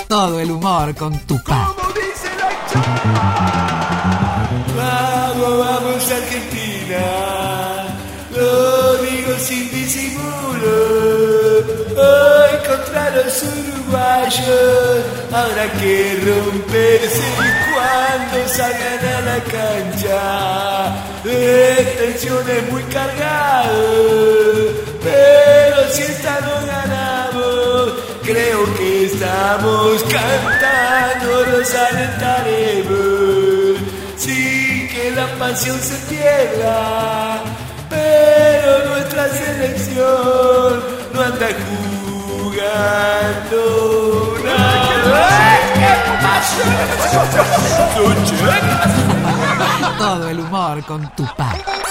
Todo el humor con Tupá. Vamos, vamos Argentina, lo digo sin disimulo. Hoy contra los uruguayos habrá que romperse cuando salgan a la cancha. Tensiones muy cargadas, pero si esta no ganamos, creo que estamos cantando, nos alentaremos sin que la pasión se pierda. Pero nuestra selección no anda jugando nada. Todo el humor con Tupá.